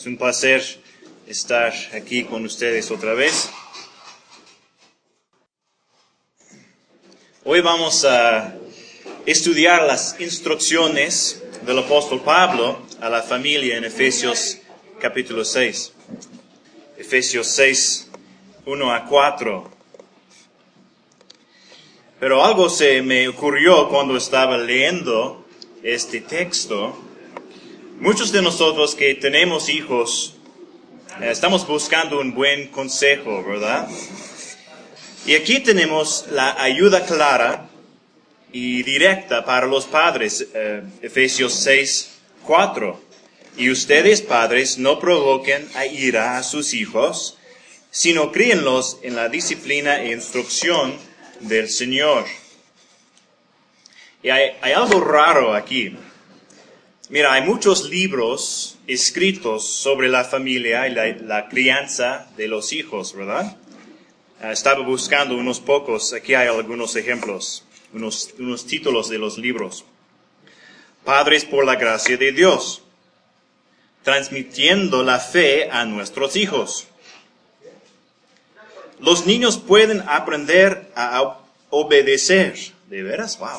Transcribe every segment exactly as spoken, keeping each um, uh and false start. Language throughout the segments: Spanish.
Es un placer estar aquí con ustedes otra vez. Hoy vamos a estudiar las instrucciones del apóstol Pablo a la familia en Efesios capítulo seis. Efesios seis, uno a cuatro. Pero algo se me ocurrió cuando estaba leyendo este texto. Muchos de nosotros que tenemos hijos, eh, estamos buscando un buen consejo, ¿verdad? Y aquí tenemos la ayuda clara y directa para los padres, eh, Efesios seis, cuatro. Y ustedes, padres, no provoquen a ira a sus hijos, sino críenlos en la disciplina e instrucción del Señor. Y hay, hay algo raro aquí. Mira, hay muchos libros escritos sobre la familia y la, la crianza de los hijos, ¿verdad? Uh, estaba buscando unos pocos, aquí hay algunos ejemplos, unos, unos títulos de los libros. Padres por la gracia de Dios, transmitiendo la fe a nuestros hijos. Los niños pueden aprender a obedecer. ¿De veras? ¡Wow!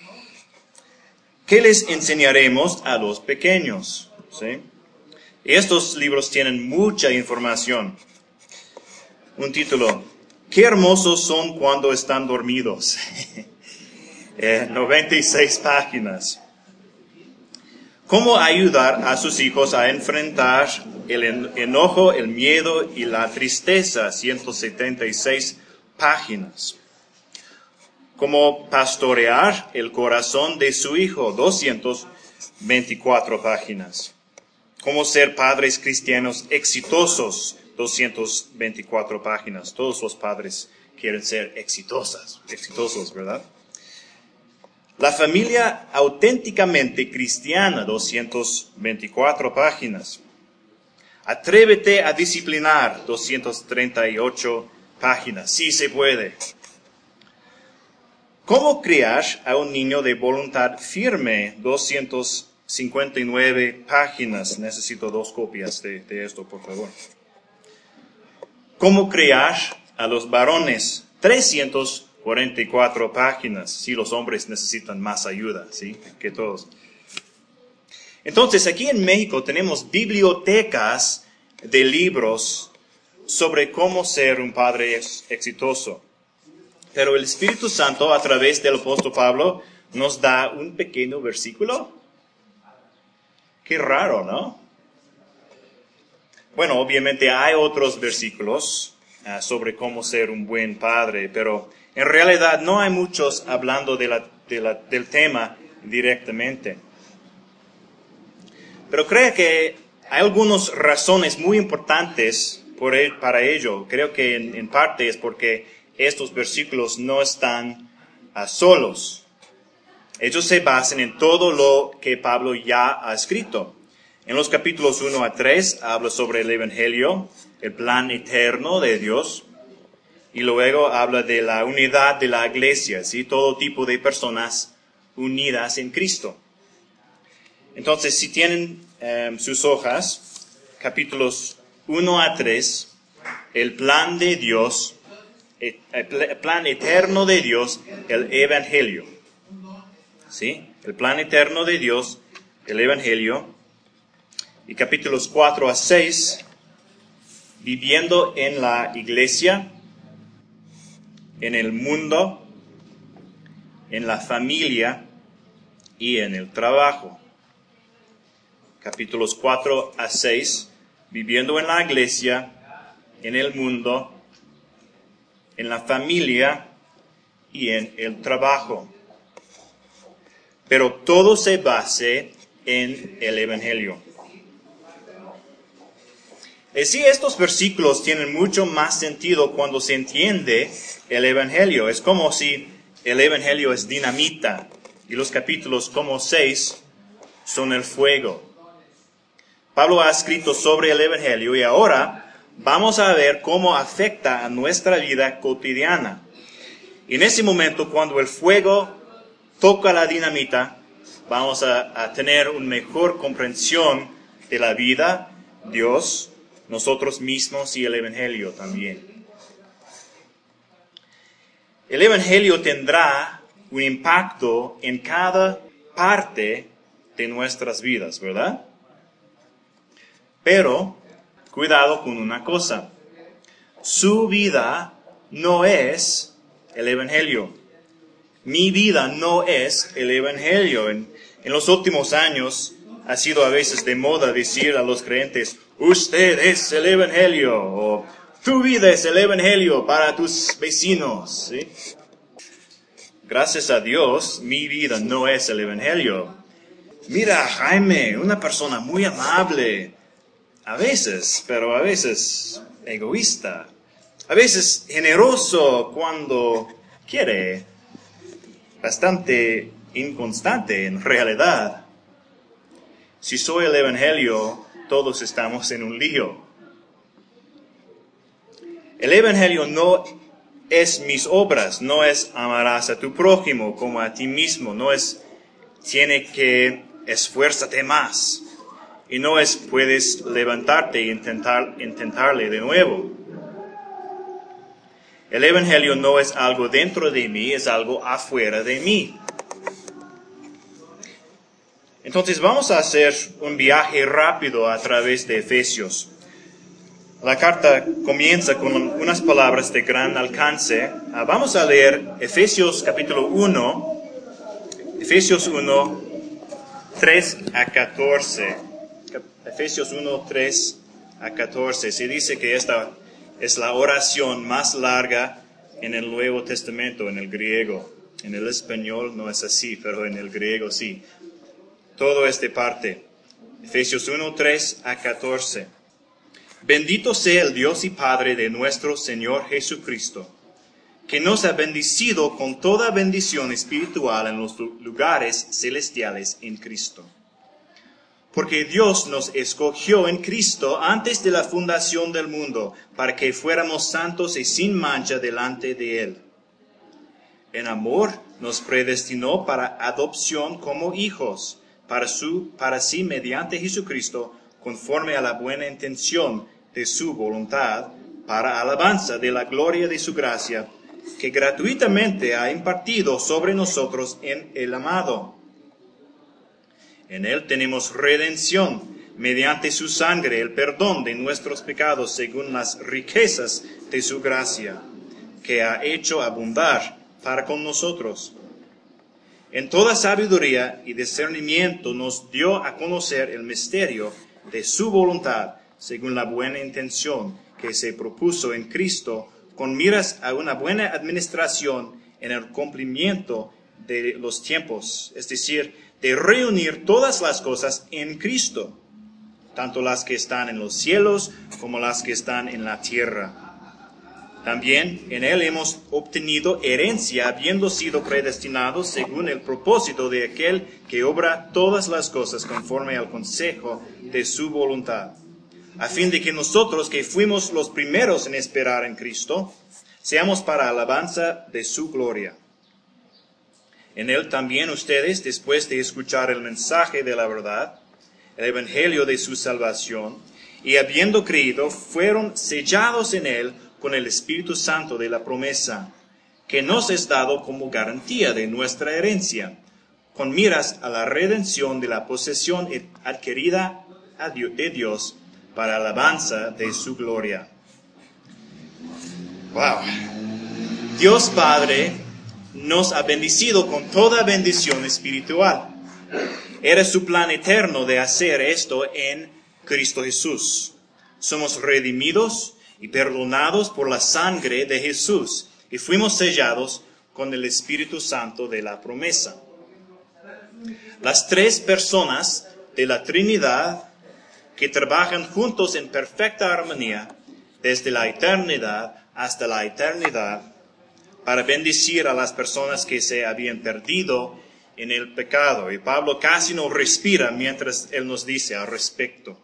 ¿Qué les enseñaremos a los pequeños? ¿Sí? Estos libros tienen mucha información. Un título, ¿qué hermosos son cuando están dormidos? eh, noventa y seis páginas. ¿Cómo ayudar a sus hijos a enfrentar el enojo, el miedo y la tristeza? ciento setenta y seis páginas. Cómo pastorear el corazón de su hijo, doscientas veinticuatro páginas. Cómo ser padres cristianos exitosos, doscientas veinticuatro páginas. Todos los padres quieren ser exitosos, exitosos, ¿verdad? La familia auténticamente cristiana, doscientas veinticuatro páginas. Atrévete a disciplinar, doscientas treinta y ocho páginas. Sí se puede. ¿Cómo criar a un niño de voluntad firme? doscientas cincuenta y nueve páginas. Necesito dos copias de, de esto, por favor. ¿Cómo criar a los varones? trescientas cuarenta y cuatro páginas. Sí, los hombres necesitan más ayuda, ¿sí? Que todos. Entonces, aquí en México tenemos bibliotecas de libros sobre cómo ser un padre ex- exitoso. Pero el Espíritu Santo, a través del apóstol Pablo, nos da un pequeño versículo. Qué raro, ¿no? Bueno, obviamente hay otros versículos uh, sobre cómo ser un buen padre, pero en realidad no hay muchos hablando de la, de la, del tema directamente. Pero creo que hay algunas razones muy importantes por el, para ello. Creo que en, en parte es porque estos versículos no están uh, solos. Ellos se basan en todo lo que Pablo ya ha escrito. En los capítulos uno a tres habla sobre el Evangelio, el plan eterno de Dios, y luego habla de la unidad de la iglesia, ¿sí? Todo tipo de personas unidas en Cristo. Entonces, si tienen um, sus hojas, capítulos uno a tres, el plan de Dios, el plan eterno de Dios, el Evangelio. ¿Sí? El plan eterno de Dios, el Evangelio. Y capítulos cuatro a seis, viviendo en la iglesia, en el mundo, en la familia y en el trabajo. Capítulos cuatro a seis, viviendo en la iglesia, en el mundo, en la familia y en el trabajo. Pero todo se base en el Evangelio. Y sí, estos versículos tienen mucho más sentido cuando se entiende el Evangelio. Es como si el Evangelio es dinamita y los capítulos como seis son el fuego. Pablo ha escrito sobre el Evangelio y ahora vamos a ver cómo afecta a nuestra vida cotidiana. Y en ese momento, cuando el fuego toca la dinamita, vamos a, a tener una mejor comprensión de la vida, Dios, nosotros mismos y el Evangelio también. El Evangelio tendrá un impacto en cada parte de nuestras vidas, ¿verdad? Pero, cuidado con una cosa. Su vida no es el Evangelio. Mi vida no es el Evangelio. En, en los últimos años ha sido a veces de moda decir a los creyentes, usted es el Evangelio, o tu vida es el Evangelio para tus vecinos, ¿sí? Gracias a Dios, mi vida no es el Evangelio. Mira, Jaime, una persona muy amable, a veces, pero a veces egoísta, a veces generoso cuando quiere, bastante inconstante en realidad. Si soy el Evangelio, todos estamos en un lío. El Evangelio no es mis obras, no es amarás a tu prójimo como a ti mismo, no es tiene que esfuérzate más, y no es puedes levantarte e intentar, intentarle de nuevo. El Evangelio no es algo dentro de mí, es algo afuera de mí. Entonces vamos a hacer un viaje rápido a través de Efesios. La carta comienza con unas palabras de gran alcance. Uh, vamos a leer Efesios capítulo uno, Efesios uno, tres a catorce. Efesios uno, tres a catorce. Se dice que esta es la oración más larga en el Nuevo Testamento, en el griego. En el español no es así, pero en el griego sí. Todo es de parte. Efesios uno, tres a catorce. Bendito sea el Dios y Padre de nuestro Señor Jesucristo, que nos ha bendecido con toda bendición espiritual en los lugares celestiales en Cristo. Porque Dios nos escogió en Cristo antes de la fundación del mundo, para que fuéramos santos y sin mancha delante de Él. En amor nos predestinó para adopción como hijos, para, su, para sí mediante Jesucristo, conforme a la buena intención de su voluntad, para alabanza de la gloria de su gracia, que gratuitamente ha impartido sobre nosotros en el amado. En él tenemos redención, mediante su sangre, el perdón de nuestros pecados, según las riquezas de su gracia, que ha hecho abundar para con nosotros. En toda sabiduría y discernimiento nos dio a conocer el misterio de su voluntad, según la buena intención que se propuso en Cristo, con miras a una buena administración en el cumplimiento de los tiempos, es decir, de reunir todas las cosas en Cristo, tanto las que están en los cielos como las que están en la tierra. También en Él hemos obtenido herencia, habiendo sido predestinados según el propósito de aquel que obra todas las cosas conforme al consejo de su voluntad, a fin de que nosotros, que fuimos los primeros en esperar en Cristo, seamos para alabanza de su gloria. En Él también ustedes, después de escuchar el mensaje de la verdad, el evangelio de su salvación, y habiendo creído, fueron sellados en Él con el Espíritu Santo de la promesa, que nos es dado como garantía de nuestra herencia, con miras a la redención de la posesión adquirida de Dios para alabanza de su gloria. Wow. Dios Padre nos ha bendecido con toda bendición espiritual. Era su plan eterno de hacer esto en Cristo Jesús. Somos redimidos y perdonados por la sangre de Jesús, y fuimos sellados con el Espíritu Santo de la promesa. Las tres personas de la Trinidad que trabajan juntos en perfecta armonía desde la eternidad hasta la eternidad para bendecir a las personas que se habían perdido en el pecado. Y Pablo casi no respira mientras él nos dice al respecto.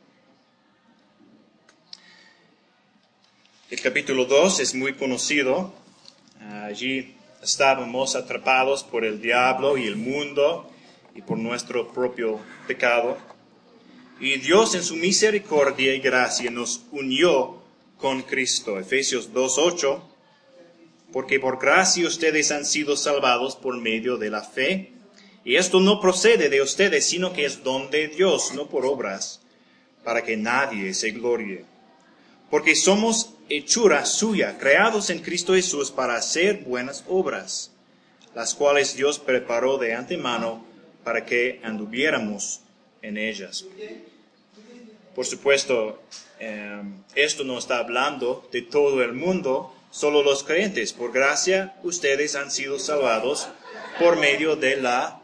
El capítulo dos es muy conocido. Allí estábamos atrapados por el diablo y el mundo y por nuestro propio pecado. Y Dios en su misericordia y gracia nos unió con Cristo. Efesios dos ocho. Porque por gracia ustedes han sido salvados por medio de la fe. Y esto no procede de ustedes, sino que es don de Dios, no por obras, para que nadie se glorie. Porque somos hechura suya, creados en Cristo Jesús para hacer buenas obras, las cuales Dios preparó de antemano para que anduviéramos en ellas. Por supuesto, eh, esto no está hablando de todo el mundo, solo los creyentes. Por gracia, ustedes han sido salvados por medio de la...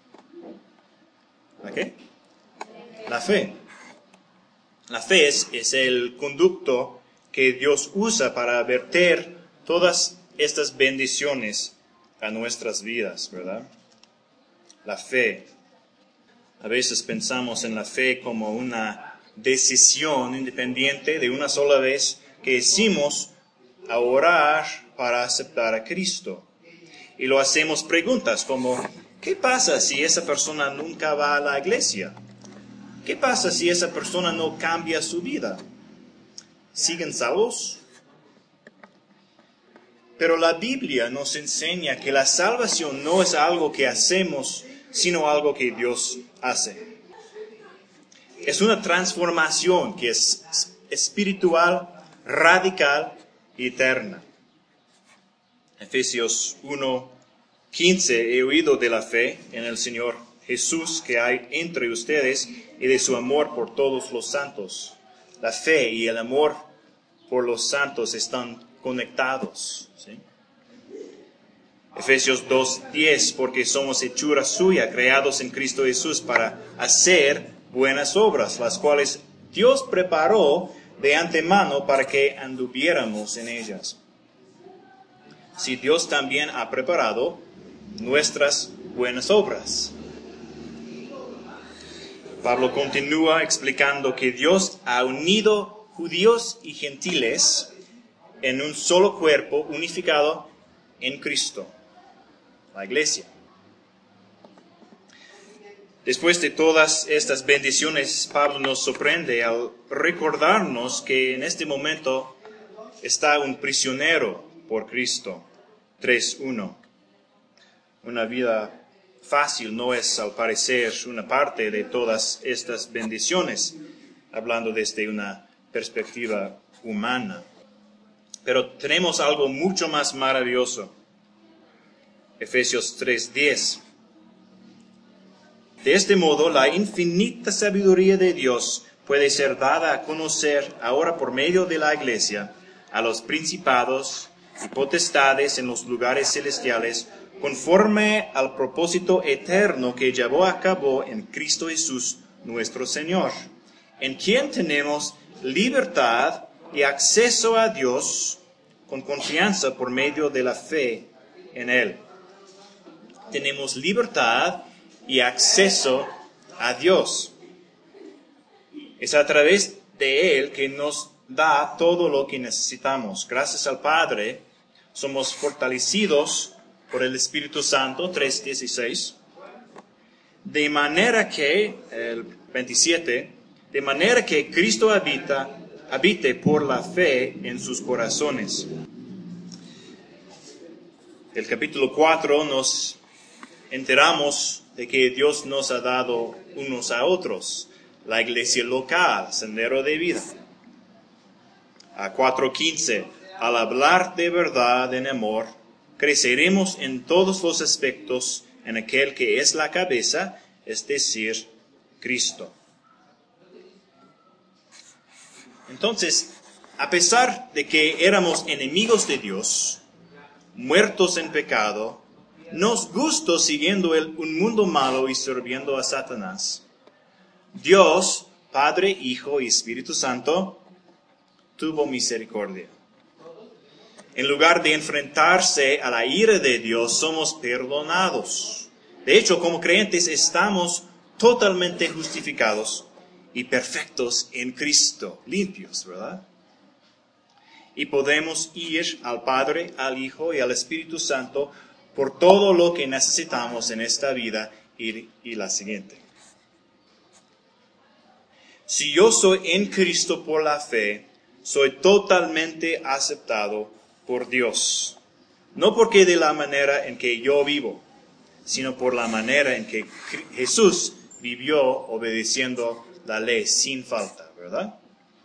¿La qué? La fe. La fe es, es el conducto que Dios usa para verter todas estas bendiciones a nuestras vidas, ¿verdad? La fe. A veces pensamos en la fe como una decisión independiente de una sola vez que hicimos a orar para aceptar a Cristo. Y lo hacemos preguntas como, ¿qué pasa si esa persona nunca va a la iglesia? ¿Qué pasa si esa persona no cambia su vida? ¿Siguen salvos? Pero la Biblia nos enseña que la salvación no es algo que hacemos, sino algo que Dios hace. Es una transformación que es espiritual, radical y eterna. Efesios uno quince, he oído de la fe en el Señor Jesús que hay entre ustedes y de su amor por todos los santos. La fe y el amor por los santos están conectados, ¿sí? Efesios dos diez, porque somos hechura suya, creados en Cristo Jesús para hacer buenas obras, las cuales Dios preparó de antemano para que anduviéramos en ellas. Si Dios también ha preparado nuestras buenas obras. Pablo continúa explicando que Dios ha unido judíos y gentiles en un solo cuerpo unificado en Cristo, la iglesia. Después de todas estas bendiciones, Pablo nos sorprende al recordarnos que en este momento está un prisionero por Cristo. tres uno. Una vida fácil no es, al parecer, una parte de todas estas bendiciones, hablando desde una perspectiva humana. Pero tenemos algo mucho más maravilloso. Efesios tres diez. De este modo, la infinita sabiduría de Dios puede ser dada a conocer ahora por medio de la iglesia a los principados y potestades en los lugares celestiales, conforme al propósito eterno que llevó a cabo en Cristo Jesús nuestro Señor, en quien tenemos libertad y acceso a Dios con confianza por medio de la fe en Él. Tenemos libertad y acceso a Dios. Es a través de Él que nos da todo lo que necesitamos. Gracias al Padre, somos fortalecidos por el Espíritu Santo, tres dieciséis, de manera que, el veintisiete, de manera que Cristo habita, habite por la fe en sus corazones. El capítulo cuatro nos enteramos de que Dios nos ha dado unos a otros, la iglesia local, sendero de vida. A cuatro quince, al hablar de verdad en amor, creceremos en todos los aspectos en aquel que es la cabeza, es decir, Cristo. Entonces, a pesar de que éramos enemigos de Dios, muertos en pecado, nos gustó siguiendo el, un mundo malo y sirviendo a Satanás, Dios, Padre, Hijo y Espíritu Santo, tuvo misericordia. En lugar de enfrentarse a la ira de Dios, somos perdonados. De hecho, como creyentes estamos totalmente justificados y perfectos en Cristo, limpios, ¿verdad? Y podemos ir al Padre, al Hijo y al Espíritu Santo por todo lo que necesitamos en esta vida y, y la siguiente. Si yo soy en Cristo por la fe, soy totalmente aceptado por Dios. No porque de la manera en que yo vivo, sino por la manera en que Jesús vivió obedeciendo la ley sin falta, ¿verdad?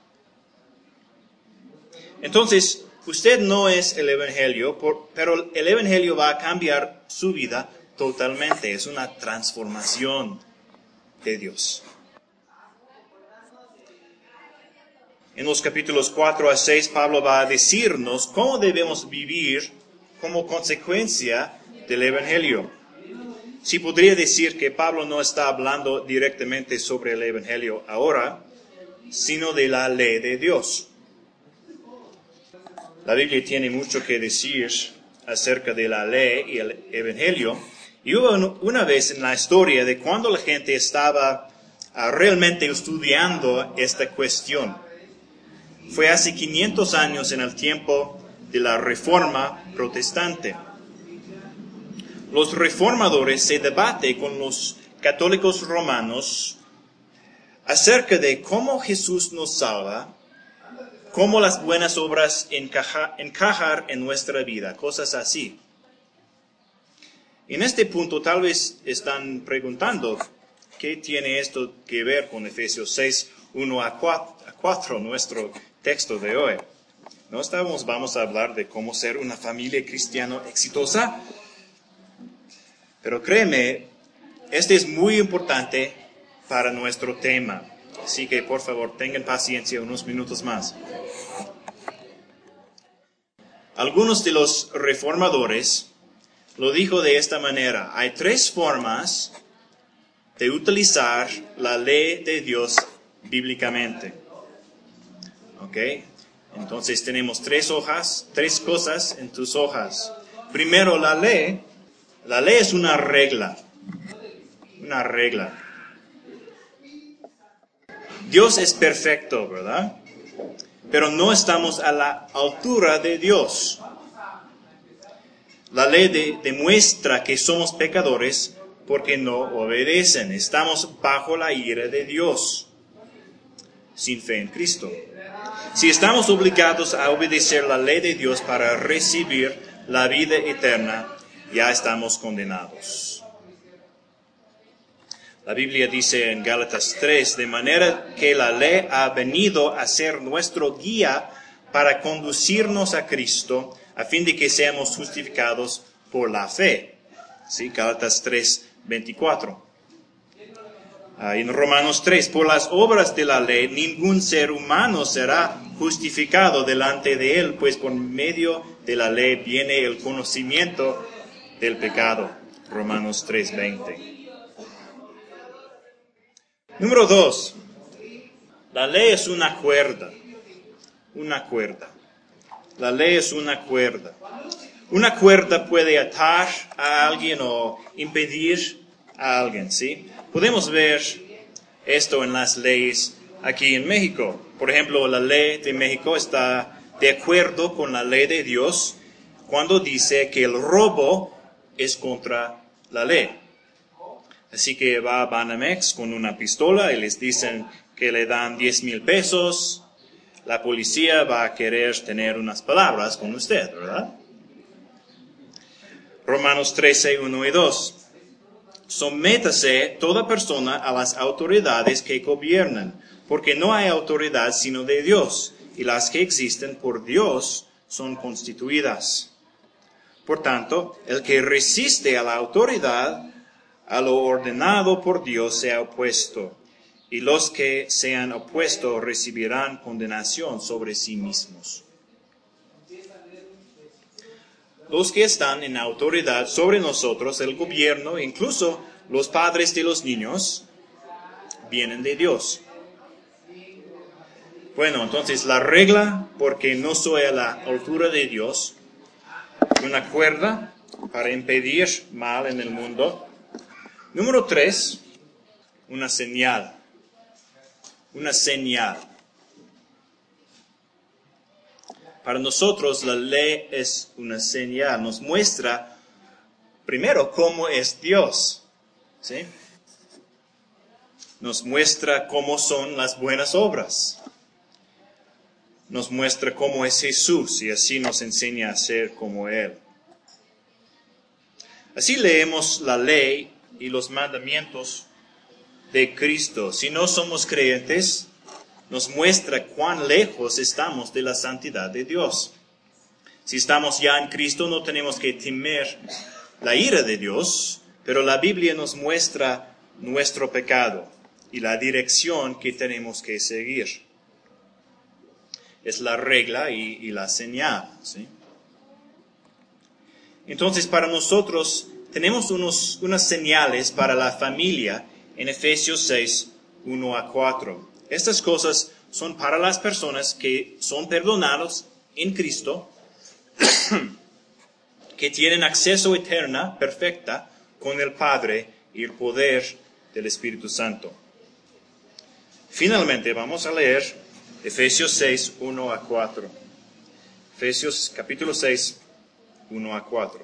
Entonces, usted no es el Evangelio, por, pero el Evangelio va a cambiar su vida totalmente. Es una transformación de Dios. En los capítulos cuatro a seis, Pablo va a decirnos cómo debemos vivir como consecuencia del Evangelio. Sí, podría decir que Pablo no está hablando directamente sobre el Evangelio ahora, sino de la ley de Dios. La Biblia tiene mucho que decir acerca de la ley y el Evangelio. Y hubo una vez en la historia de cuando la gente estaba uh, realmente estudiando esta cuestión. Fue hace quinientos años en el tiempo de la Reforma Protestante. Los reformadores se debaten con los católicos romanos acerca de cómo Jesús nos salva, cómo las buenas obras encaja, encajar en nuestra vida, cosas así. En este punto tal vez están preguntando, ¿qué tiene esto que ver con Efesios seis, uno a cuatro, nuestro texto de hoy? ¿No estamos, vamos a hablar de cómo ser una familia cristiana exitosa? Pero créeme, este es muy importante para nuestro tema. Así que, por favor, tengan paciencia unos minutos más. Algunos de los reformadores lo dijo de esta manera. Hay tres formas de utilizar la ley de Dios bíblicamente. ¿Ok? Entonces tenemos tres hojas, tres cosas en tus hojas. Primero, la ley. La ley es una regla. Una regla. Dios es perfecto, ¿verdad? Pero no estamos a la altura de Dios. La ley de, demuestra que somos pecadores porque no obedecen. Estamos bajo la ira de Dios, sin fe en Cristo. Si estamos obligados a obedecer la ley de Dios para recibir la vida eterna, ya estamos condenados. La Biblia dice en Gálatas tres, de manera que la ley ha venido a ser nuestro guía para conducirnos a Cristo, a fin de que seamos justificados por la fe. ¿Sí? Gálatas tres, veinticuatro. Ah, en Romanos tres, por las obras de la ley, ningún ser humano será justificado delante de él, pues por medio de la ley viene el conocimiento del pecado. Romanos tres, veinte. Número dos, la ley es una cuerda, una cuerda. La ley es una cuerda. Una cuerda puede atar a alguien o impedir a alguien, ¿sí? Podemos ver esto en las leyes aquí en México. Por ejemplo, la ley de México está de acuerdo con la ley de Dios cuando dice que el robo es contra la ley. Así que va a Banamex con una pistola y les dicen que le dan diez mil pesos. La policía va a querer tener unas palabras con usted, ¿verdad? Romanos trece, uno y dos. Sométase toda persona a las autoridades que gobiernan, porque no hay autoridad sino de Dios, y las que existen por Dios son constituidas. Por tanto, el que resiste a la autoridad, a lo ordenado por Dios se ha opuesto, y los que se han opuesto recibirán condenación sobre sí mismos. Los que están en autoridad sobre nosotros, el gobierno, incluso los padres de los niños, vienen de Dios. Bueno, entonces la regla, porque no soy a la altura de Dios, una cuerda para impedir mal en el mundo. Número tres, una señal. Una señal. Para nosotros la ley es una señal. Nos muestra primero cómo es Dios. ¿Sí? nos muestra cómo son las buenas obras. Nos muestra cómo es Jesús y así nos enseña a ser como Él. Así leemos la ley y los mandamientos de Cristo. Si no somos creyentes, nos muestra cuán lejos estamos de la santidad de Dios. Si estamos ya en Cristo, no tenemos que temer la ira de Dios, pero la Biblia nos muestra nuestro pecado y la dirección que tenemos que seguir. Es la regla y, y la señal, ¿sí? Entonces, para nosotros, tenemos unos, unas señales para la familia en Efesios seis, uno a cuatro. Estas cosas son para las personas que son perdonados en Cristo, que tienen acceso eterna, perfecta, con el Padre y el poder del Espíritu Santo. Finalmente, vamos a leer Efesios seis, uno a cuatro. Efesios capítulo seis, uno a cuatro.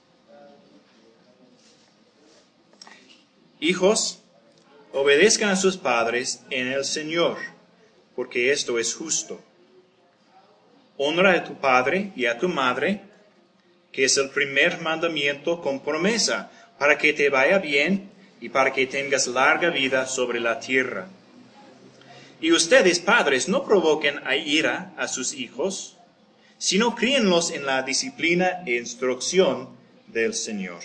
Hijos, obedezcan a sus padres en el Señor, porque esto es justo. Honra a tu padre y a tu madre, que es el primer mandamiento con promesa, para que te vaya bien y para que tengas larga vida sobre la tierra. Y ustedes, padres, no provoquen a ira a sus hijos, sino críenlos en la disciplina e instrucción del Señor.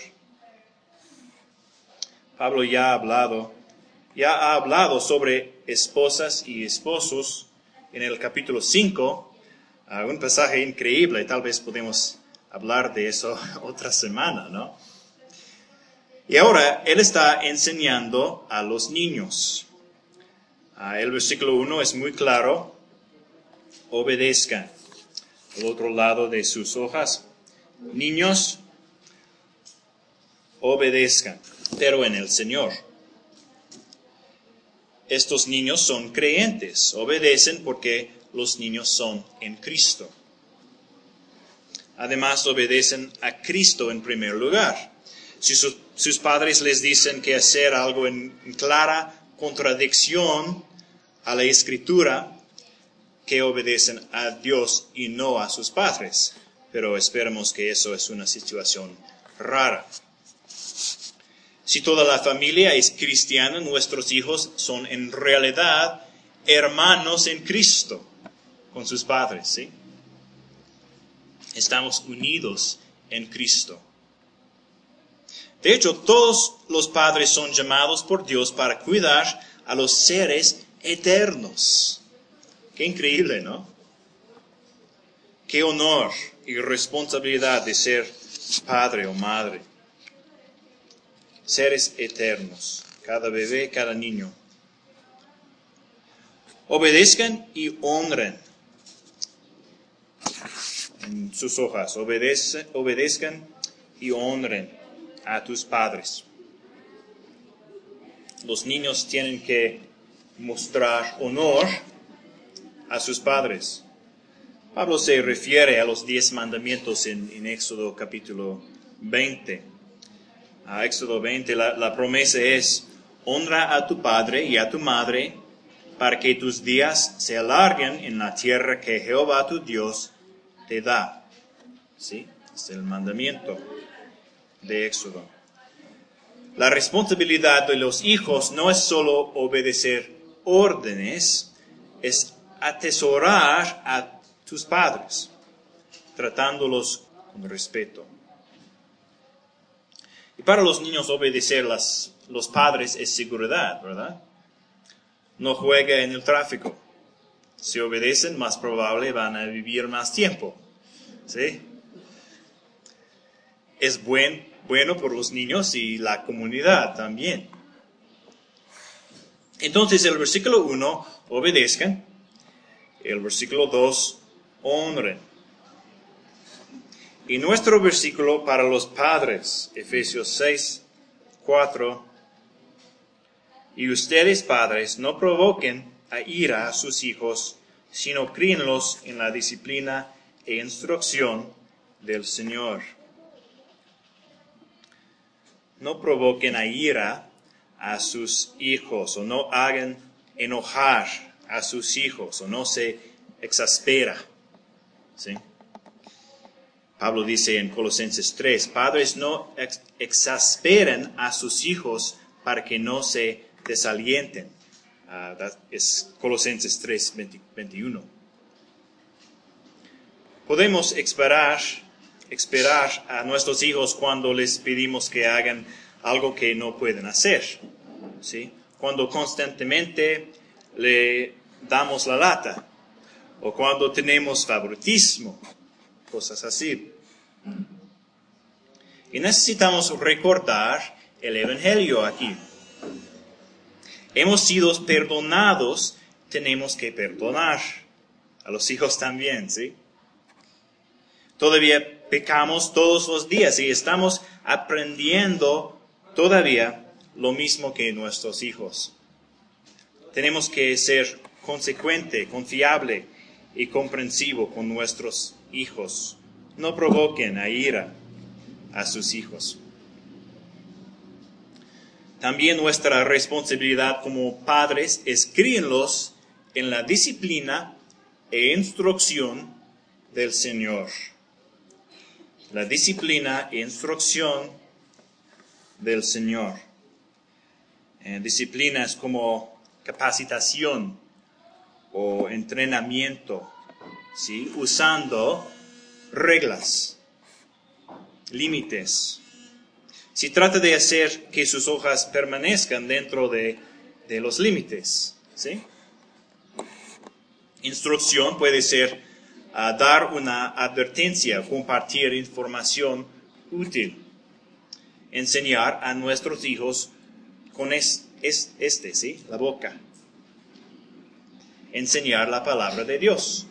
Pablo ya ha hablado, ya ha hablado sobre esposas y esposos en el capítulo cinco, uh, un pasaje increíble. Tal vez podemos hablar de eso otra semana, ¿no? Y ahora él está enseñando a los niños. Uh, el versículo uno es muy claro: obedezcan. Al otro lado de sus hojas, niños, obedezcan, pero en el Señor. Estos niños son creyentes, obedecen porque los niños son en Cristo. Además, obedecen a Cristo en primer lugar. Si sus, sus padres les dicen que hacer algo en clara contradicción a la Escritura, que obedecen a Dios y no a sus padres. Pero esperamos que eso es una situación rara. Si toda la familia es cristiana, nuestros hijos son en realidad hermanos en Cristo con sus padres, ¿sí? Estamos unidos en Cristo. De hecho, todos los padres son llamados por Dios para cuidar a los seres eternos. Qué increíble, ¿no? Qué honor y responsabilidad de ser padre o madre. Seres eternos, cada bebé, cada niño. Obedezcan y honren. En sus hojas, obedece, obedezcan y honren a tus padres. Los niños tienen que mostrar honor a sus padres. Pablo se refiere a los diez mandamientos en, en Éxodo capítulo veinte. A Éxodo veinte, la, la promesa es: honra a tu padre y a tu madre, para que tus días se alarguen en la tierra que Jehová tu Dios te da. ¿Sí? Es el mandamiento de Éxodo. La responsabilidad de los hijos no es solo obedecer órdenes, es atesorar a tus padres, tratándolos con respeto. Y para los niños obedecer las, los padres es seguridad, ¿verdad? No juega en el tráfico. Si obedecen, más probable van a vivir más tiempo. ¿Sí? Es buen, bueno por los niños y la comunidad también. Entonces, el versículo uno, obedezcan. El versículo dos, honren. Y nuestro versículo para los padres, Efesios seis, cuatro. Y ustedes, padres, no provoquen a ira a sus hijos, sino críenlos en la disciplina e instrucción del Señor. No provoquen a ira a sus hijos, o no hagan enojar a sus hijos, o no se exaspera. ¿Sí? Pablo dice en Colosenses tres, padres, no ex- exasperen a sus hijos para que no se desalienten. Uh, es Colosenses tres, veintiuno. Podemos esperar, esperar a nuestros hijos cuando les pedimos que hagan algo que no pueden hacer, ¿sí? Cuando constantemente le damos la lata, o cuando tenemos favoritismo, cosas así. Y necesitamos recordar el Evangelio aquí. Hemos sido perdonados, tenemos que perdonar a los hijos también, ¿sí? Todavía pecamos todos los días y estamos aprendiendo todavía lo mismo que nuestros hijos. Tenemos que ser consecuente, confiable y comprensivo con nuestros hijos. No provoquen a ira a sus hijos. También nuestra responsabilidad como padres es críenlos en la disciplina e instrucción del Señor. La disciplina e instrucción del Señor. Eh, disciplina es como capacitación o entrenamiento, ¿sí? Usando reglas, límites. Si trata de hacer que sus hojas permanezcan dentro de, de los límites, ¿sí? Instrucción puede ser uh, dar una advertencia, compartir información útil, enseñar a nuestros hijos con es, es, este, ¿sí? La boca. Enseñar la palabra de Dios.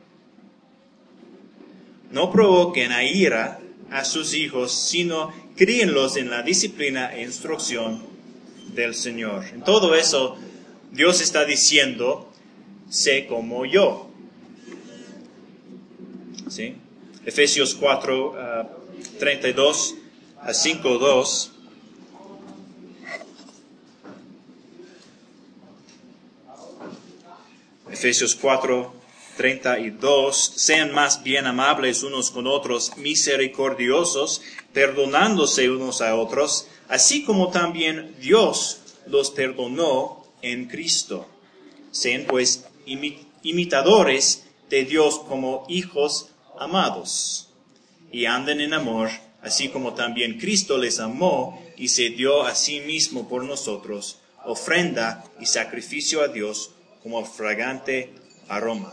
No provoquen a ira a sus hijos, sino críenlos en la disciplina e instrucción del Señor. En todo eso, Dios está diciendo, sé como yo. ¿Sí? Efesios cuatro, uh, treinta y dos a cinco, dos. Efesios cuatro, treinta y dos. Sean más bien amables unos con otros, misericordiosos, perdonándose unos a otros, así como también Dios los perdonó en Cristo. Sean pues imi- imitadores de Dios como hijos amados, y anden en amor, así como también Cristo les amó y se dio a sí mismo por nosotros, ofrenda y sacrificio a Dios como fragante aroma.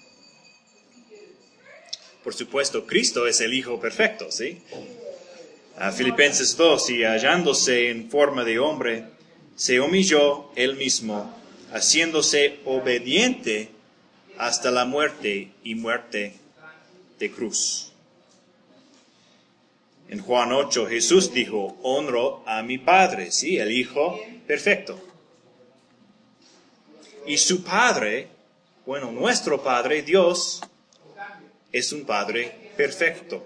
Por supuesto, Cristo es el Hijo perfecto, ¿sí? A Filipenses dos, y hallándose en forma de hombre, se humilló él mismo, haciéndose obediente hasta la muerte y muerte de cruz. En Juan ocho, Jesús dijo, honro a mi Padre, ¿sí? El Hijo perfecto. Y su Padre, bueno, nuestro Padre, Dios, es un Padre perfecto.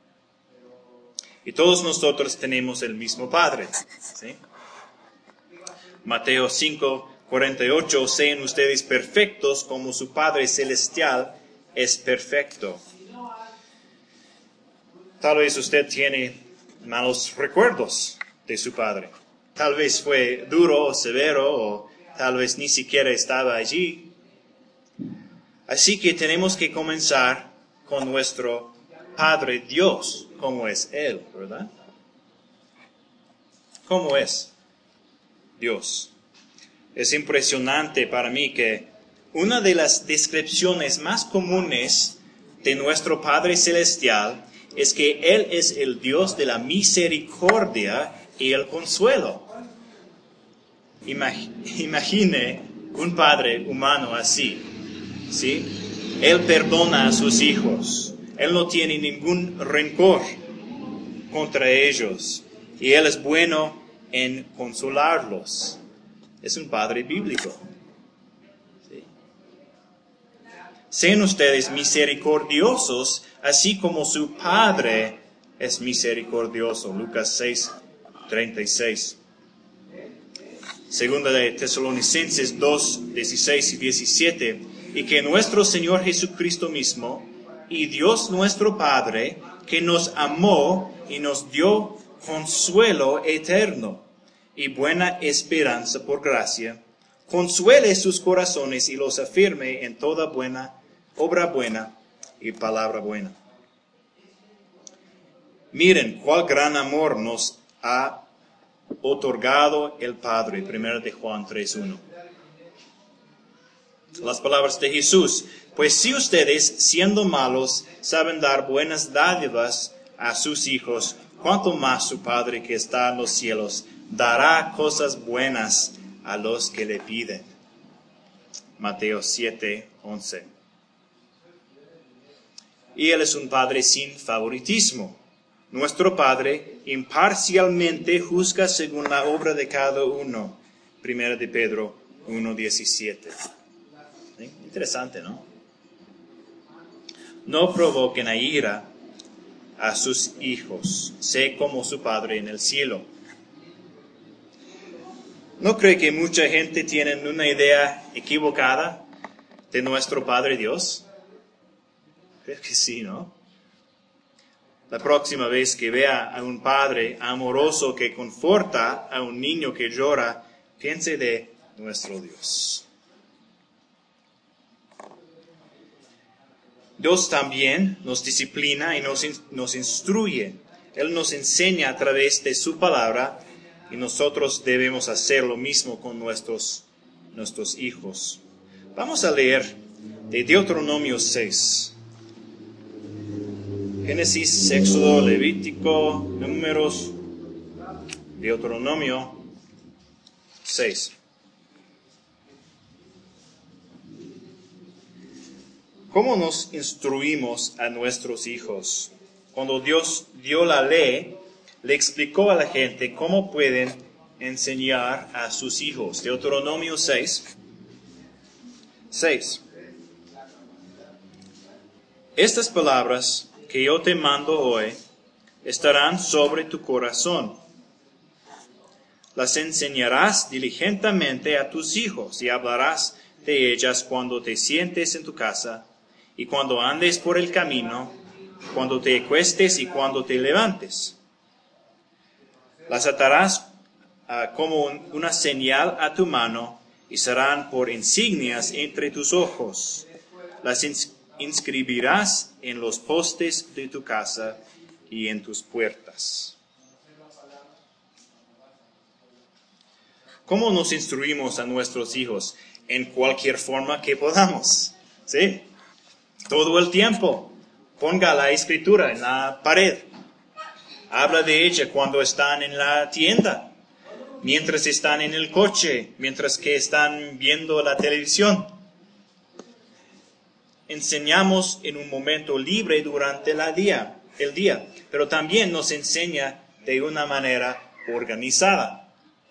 Y todos nosotros tenemos el mismo Padre, ¿sí? Mateo cinco, cuarenta y ocho, sean ustedes perfectos como su Padre Celestial es perfecto. Tal vez usted tiene malos recuerdos de su Padre. Tal vez fue duro o severo, o tal vez ni siquiera estaba allí. Así que tenemos que comenzar con nuestro Padre Dios, como es Él, ¿verdad? ¿Cómo es Dios? Es impresionante para mí que una de las descripciones más comunes de nuestro Padre Celestial es que Él es el Dios de la misericordia y el consuelo. Imagine un padre humano así, ¿sí? Él perdona a sus hijos. Él no tiene ningún rencor contra ellos. Y Él es bueno en consolarlos. Es un padre bíblico. ¿Sí? Sean ustedes misericordiosos, así como su Padre es misericordioso. Lucas seis, treinta y seis. Segunda de Tesalonicenses dos, dieciséis y diecisiete, y que nuestro Señor Jesucristo mismo y Dios nuestro Padre, que nos amó y nos dio consuelo eterno y buena esperanza por gracia, consuele sus corazones y los afirme en toda buena obra buena y palabra buena. Miren cuál gran amor nos ha otorgado el Padre. Primera de Juan tres uno. Las palabras de Jesús. Pues si ustedes, siendo malos, saben dar buenas dádivas a sus hijos, cuánto más su Padre que está en los cielos dará cosas buenas a los que le piden. Mateo siete once. Y Él es un Padre sin favoritismo. Nuestro Padre imparcialmente juzga según la obra de cada uno. Primera de Pedro uno diecisiete. ¿Sí? Interesante, ¿no? No provoquen a ira a sus hijos. Sé como su Padre en el cielo. ¿No cree que mucha gente tiene una idea equivocada de nuestro Padre Dios? Creo que sí, ¿no? La próxima vez que vea a un padre amoroso que conforta a un niño que llora, piense de nuestro Dios. Dios también nos disciplina y nos, nos instruye. Él nos enseña a través de su palabra y nosotros debemos hacer lo mismo con nuestros, nuestros hijos. Vamos a leer de Deuteronomio seis. Génesis, Éxodo, Levítico, Números, Deuteronomio seis. ¿Cómo nos instruimos a nuestros hijos? Cuando Dios dio la ley, le explicó a la gente cómo pueden enseñar a sus hijos. Deuteronomio seis. seis. Estas palabras que yo te mando hoy estarán sobre tu corazón. Las enseñarás diligentemente a tus hijos y hablarás de ellas cuando te sientes en tu casa y cuando andes por el camino, cuando te acuestes y cuando te levantes. Las atarás uh, como un, una señal a tu mano y serán por insignias entre tus ojos. Las ins- inscribirás en los postes de tu casa y en tus puertas. ¿Cómo nos instruimos a nuestros hijos? En cualquier forma que podamos, ¿sí? Todo el tiempo. Ponga la escritura en la pared. Habla de ella cuando están en la tienda, mientras están en el coche, mientras que están viendo la televisión. Enseñamos en un momento libre durante la día, el día, pero también nos enseña de una manera organizada.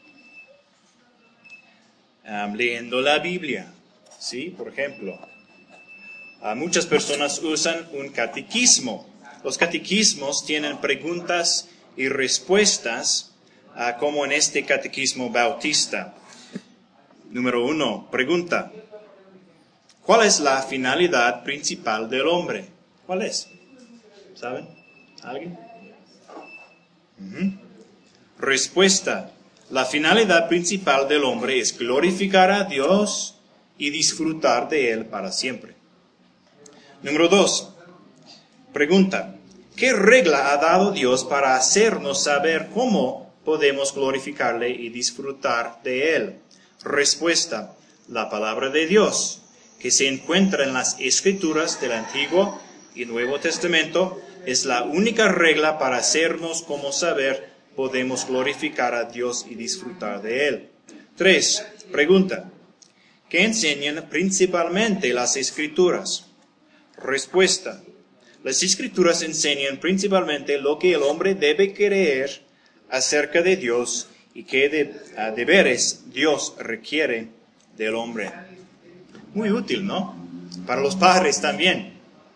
Um, leyendo la Biblia, ¿sí? Por ejemplo, uh, muchas personas usan un catequismo. Los catequismos tienen preguntas y respuestas, uh, como en este catequismo bautista. Número uno, pregunta. ¿Cuál es la finalidad principal del hombre? ¿Cuál es? ¿Saben? ¿Alguien? Uh-huh. Respuesta. La finalidad principal del hombre es glorificar a Dios y disfrutar de Él para siempre. Número dos. Pregunta. ¿Qué regla ha dado Dios para hacernos saber cómo podemos glorificarle y disfrutar de Él? Respuesta. La palabra de Dios, que se encuentra en las Escrituras del Antiguo y Nuevo Testamento, es la única regla para hacernos cómo saber podemos glorificar a Dios y disfrutar de Él. Tres. Pregunta. ¿Qué enseñan principalmente las Escrituras? Respuesta. Las Escrituras enseñan principalmente lo que el hombre debe creer acerca de Dios y qué de, uh, deberes Dios requiere del hombre. Muy útil, ¿no? Para los padres también.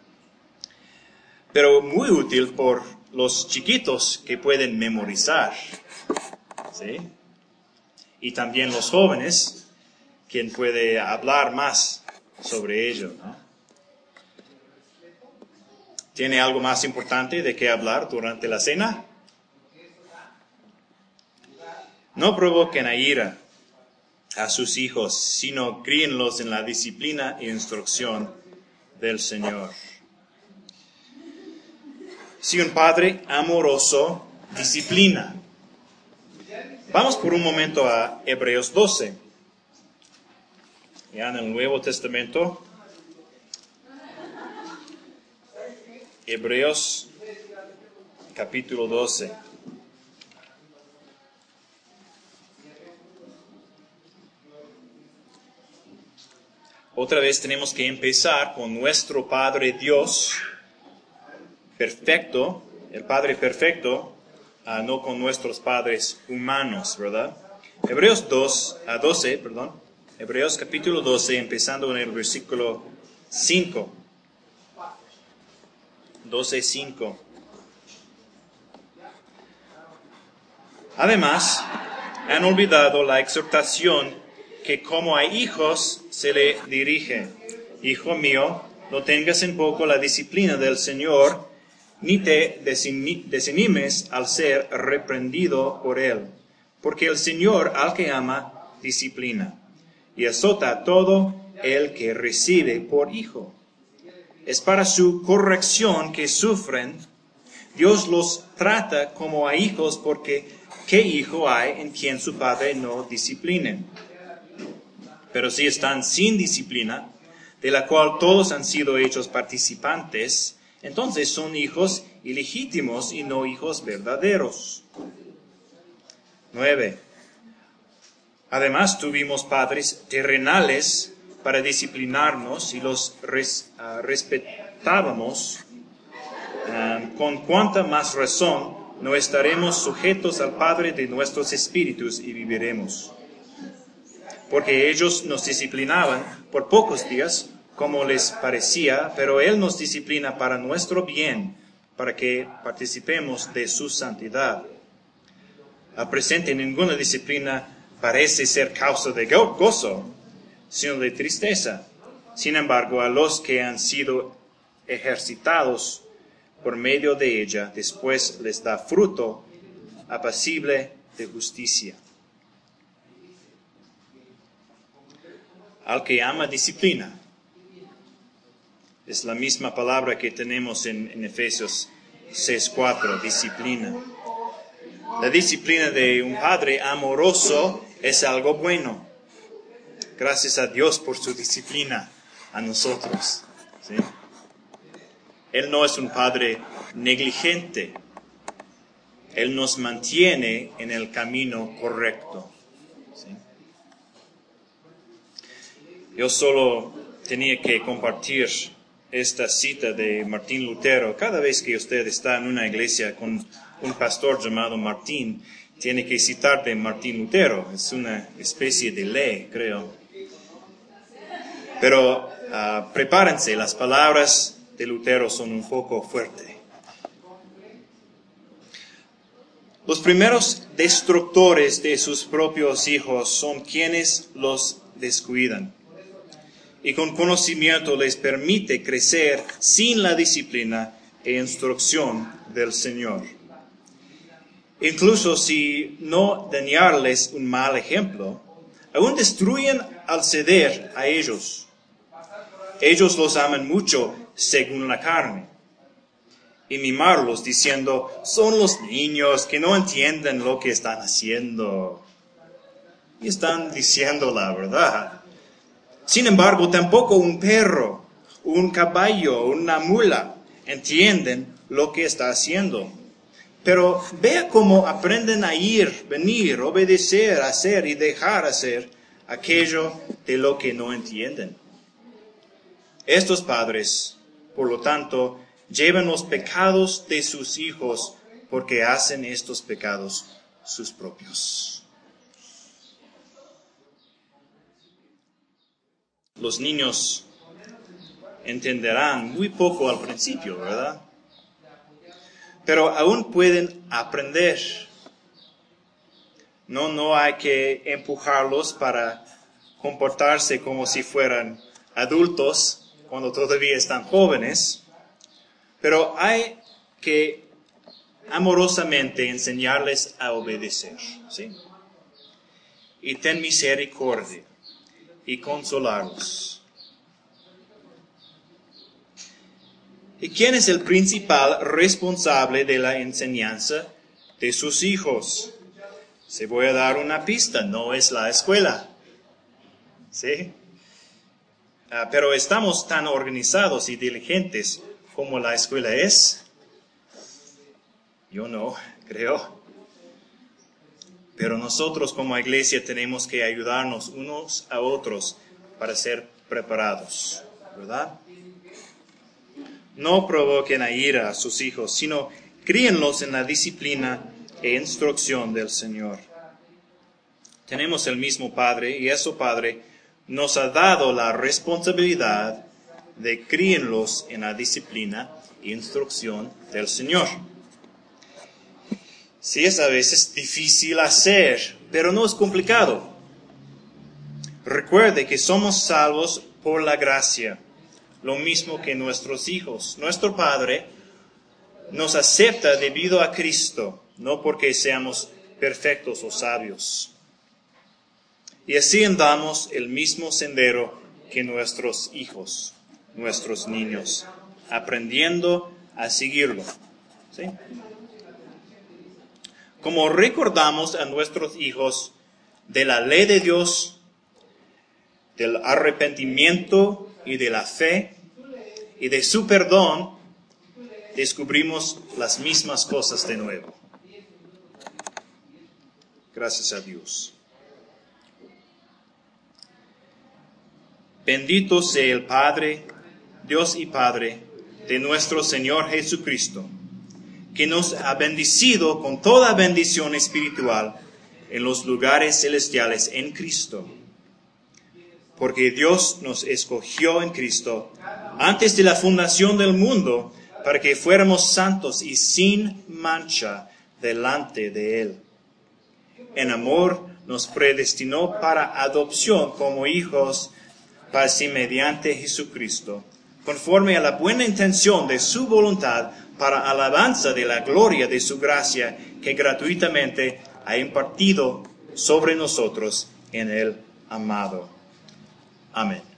Pero muy útil por los chiquitos que pueden memorizar. ¿Sí? y también los jóvenes, quien puede hablar más sobre ello, ¿no? ¿Tiene algo más importante de qué hablar durante la cena? No provoquen a ira a sus hijos, sino críenlos en la disciplina e instrucción del Señor. Si un padre amoroso disciplina. Vamos por un momento a Hebreos doce. Ya en el Nuevo Testamento. Hebreos capítulo doce. Otra vez tenemos que empezar con nuestro Padre Dios perfecto, el Padre perfecto, uh, no con nuestros padres humanos, ¿verdad? Hebreos dos, uh, doce, perdón. Hebreos capítulo doce, empezando en el versículo cinco. doce, cinco. Además, han olvidado la exhortación que como a hijos se le dirige. Hijo mío, no tengas en poco la disciplina del Señor, ni te desanimes al ser reprendido por Él. Porque el Señor al que ama, disciplina, y azota a todo el que recibe por hijo. Es para su corrección que sufren. Dios los trata como a hijos, porque ¿qué hijo hay en quien su padre no discipline? Pero si están sin disciplina, de la cual todos han sido hechos participantes, entonces son hijos ilegítimos y no hijos verdaderos. nueve. Además tuvimos padres terrenales para disciplinarnos y los res, uh, respetábamos. Um, con cuánta más razón no estaremos sujetos al Padre de nuestros espíritus y viviremos. Porque ellos nos disciplinaban por pocos días, como les parecía, pero Él nos disciplina para nuestro bien, para que participemos de su santidad. Al presente, ninguna disciplina parece ser causa de gozo, sino de tristeza. Sin embargo, a los que han sido ejercitados por medio de ella, después les da fruto apacible de justicia. Al que ama, disciplina. Es la misma palabra que tenemos en, en Efesios seis cuatro, disciplina. La disciplina de un padre amoroso es algo bueno. Gracias a Dios por su disciplina a nosotros. ¿Sí? Él no es un padre negligente. Él nos mantiene en el camino correcto. ¿Sí? Yo solo tenía que compartir esta cita de Martín Lutero. Cada vez que usted está en una iglesia con un pastor llamado Martín, tiene que citar de Martín Lutero. Es una especie de ley, creo. Pero uh, prepárense, las palabras de Lutero son un poco fuertes. Los primeros destructores de sus propios hijos son quienes los descuidan. Y con conocimiento les permite crecer sin la disciplina e instrucción del Señor. Incluso si no dañarles un mal ejemplo, aún destruyen al ceder a ellos. Ellos los aman mucho según la carne. Y mimarlos diciendo, son los niños que no entienden lo que están haciendo. Y están diciendo la verdad. Sin embargo, tampoco un perro, un caballo, una mula entienden lo que está haciendo. Pero vea cómo aprenden a ir, venir, obedecer, hacer y dejar hacer aquello de lo que no entienden. Estos padres, por lo tanto, llevan los pecados de sus hijos porque hacen estos pecados sus propios. Los niños entenderán muy poco al principio, ¿verdad? Pero aún pueden aprender. No, no hay que empujarlos para comportarse como si fueran adultos cuando todavía están jóvenes, pero hay que amorosamente enseñarles a obedecer, ¿sí? Y ten misericordia y consolarlos. ¿Y quién es el principal responsable de la enseñanza de sus hijos? Se voy a dar una pista, no es la escuela, ¿sí? Uh, pero estamos tan organizados y diligentes como la escuela es. Yo no, creo. Pero nosotros como iglesia tenemos que ayudarnos unos a otros para ser preparados, ¿verdad? No provoquen a ira a sus hijos, sino críenlos en la disciplina e instrucción del Señor. Tenemos el mismo Padre y ese Padre nos ha dado la responsabilidad de criarlos en la disciplina e instrucción del Señor. Sí, es a veces difícil hacer, pero no es complicado. Recuerde que somos salvos por la gracia, lo mismo que nuestros hijos. Nuestro Padre nos acepta debido a Cristo, no porque seamos perfectos o sabios. Y así andamos el mismo sendero que nuestros hijos, nuestros niños, aprendiendo a seguirlo. ¿Sí? Como recordamos a nuestros hijos de la ley de Dios, del arrepentimiento y de la fe y de su perdón, descubrimos las mismas cosas de nuevo. Gracias a Dios. Bendito sea el Padre, Dios y Padre de nuestro Señor Jesucristo, que nos ha bendecido con toda bendición espiritual en los lugares celestiales en Cristo. Porque Dios nos escogió en Cristo antes de la fundación del mundo para que fuéramos santos y sin mancha delante de Él. En amor nos predestinó para adopción como hijos para sí mediante Jesucristo, conforme a la buena intención de su voluntad, para alabanza de la gloria de su gracia que gratuitamente ha impartido sobre nosotros en el amado. Amén.